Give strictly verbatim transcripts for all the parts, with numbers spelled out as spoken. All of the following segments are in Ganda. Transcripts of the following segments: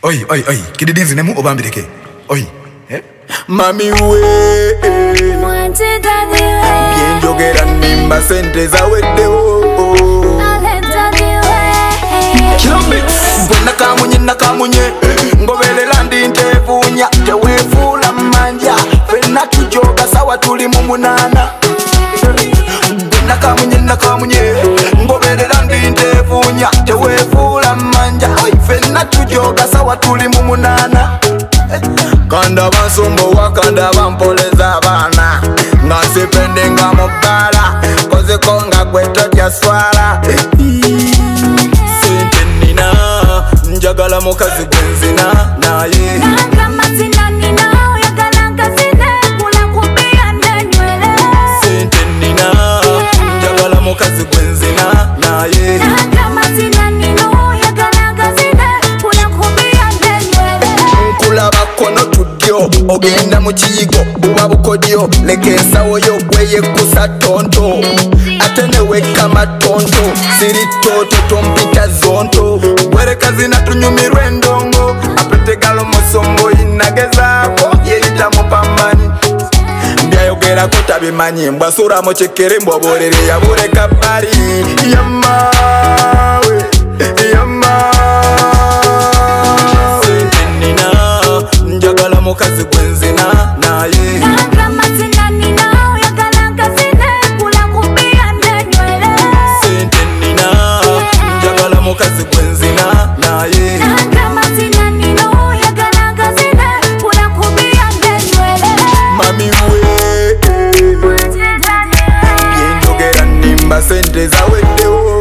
Oi, oi, oi, kididinzi nemu obambireke. Oi, eh? Mami we Mwanti daddy we Bien jogera nimba sente za wedde o Ale daddy we Kilomix Mbona kamunye na kamunye Ngobele landi ntevunya Tewefula manja Fena tujoga sawa tuli mumunana Mbona kamunye na kamunye Ngobele landi ntevunya Tewefula manja Fena tujoga sawa tuli mumunana Kanda basumbo wakanda bampoleza abana Nga sipende nga mubala Koze konga kweto kya swala Sente nina Njagala mukazi gwenzina naye Nanga mazina nina Oyagala nkazine Kula kubia nenywele Sente nina Njagala mukazi gwenzina naye Nanga mazina nina Oyagala nkazine Kula kubia nenywele Nkulaba kono tudyo Ogenda mu kiyigo buba bukodyo Leka ensawo yo gweye kusa tonto Ate neweka matonto Siri toto tompita zonto Wereka zina tunyumirwe ndongo Apetegalo musombo inagezaako Yeyita mupambani Byayogera kutabimanyi Mbwa sura mochekere mboborere Yabureka bari Yamawe Yamawe Njagala mukazi gwenzina naye Nanga mazina nina Oyagala nkazine Kula kubia nenywele Sente nina Njagala mukazi gwenzina naye Nanga mazina nina Oyagala nkazine Kula kubia nenywele Mami we Mwanti daddy we Byenjogera nimba sente za wedde o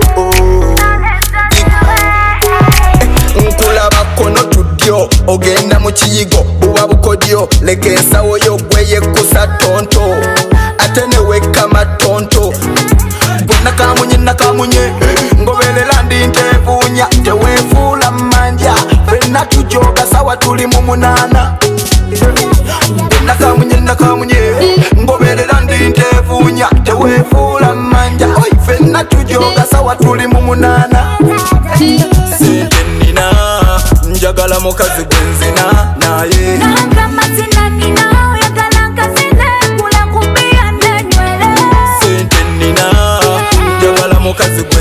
Nkulaba kono tudyo Ogenda mu kiyigo buba bukodyo Leka ensawo yo gweye kusa tonto Ate neweka matonto Bonna kamunye na kamunye Ngobele landi ntevunya Tewefula manja Fena tujoga sawa tuli mumunana Bonna kamunye na kamunye Ngobele landi ntevunya Tewefula manja Fena tujoga sawa tuli mumunana Sente nina Njagala mukazi gwenzina naye Nanga mazina nina Oyagala nkazine Kula kubia nenywele Sente nina Njagala mukazi